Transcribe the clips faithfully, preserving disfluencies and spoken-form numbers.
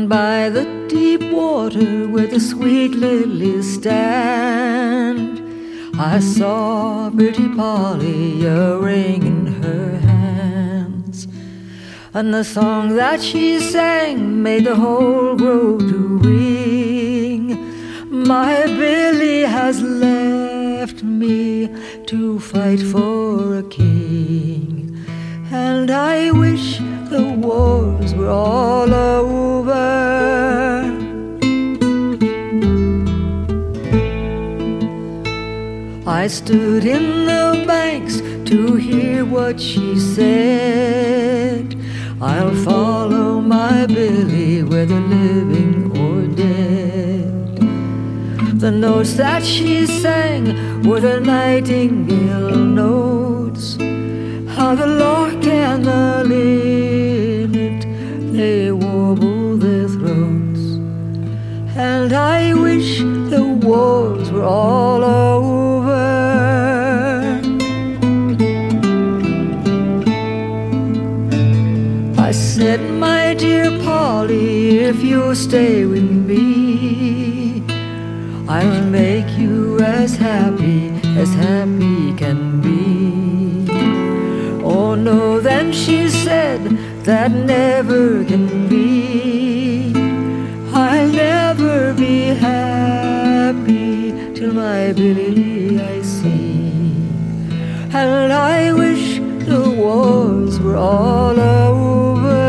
Down by the deep water where the sweet lilies stand, I saw pretty Polly, a ring in her hands. And the song that she sang made the whole grove to ring. My Billy has left me to fight for a king, and I wish the wars were all over. I stood in the banks to hear what she said. I'll follow my Billy, whether living or dead. The notes that she sang were the nightingale notes, how the lark and the linnet, they warble their throats. And I wish the wars were all over. I said, my dear Polly, if you'll stay with me, I'll make you as happy as happy can be. Oh no, then she said, that never can be. I'll never be happy till my Billy I see. And I wish the wars were all over.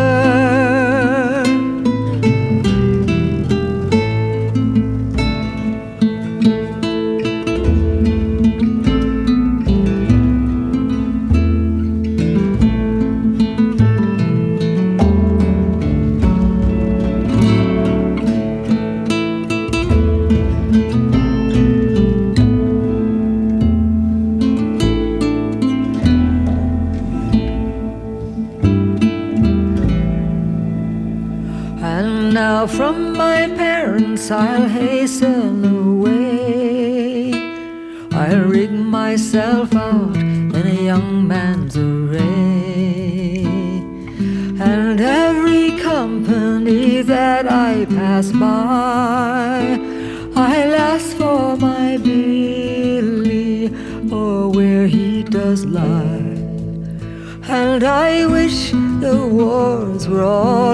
And now from my parents I'll hasten away. I'll rig myself out in a young man's array, and every company that I pass by, I'll ask for my Billy, or where he does lie. And I wish the wars were all